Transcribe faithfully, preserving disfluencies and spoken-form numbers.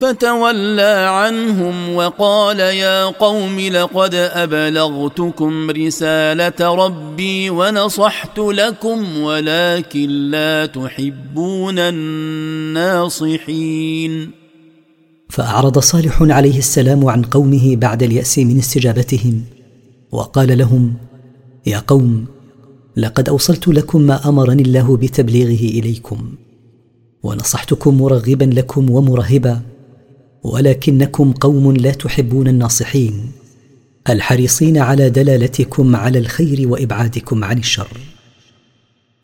فتولى عنهم وقال يا قوم لقد أبلغتكم رسالة ربي ونصحت لكم ولكن لا تحبون الناصحين. فأعرض صالح عليه السلام عن قومه بعد اليأس من استجابتهم، وقال لهم يا قوم لقد أوصلت لكم ما أمرني الله بتبليغه إليكم، ونصحتكم مرغبا لكم ومرهبا، ولكنكم قوم لا تحبون الناصحين الحريصين على دلالتكم على الخير وإبعادكم عن الشر.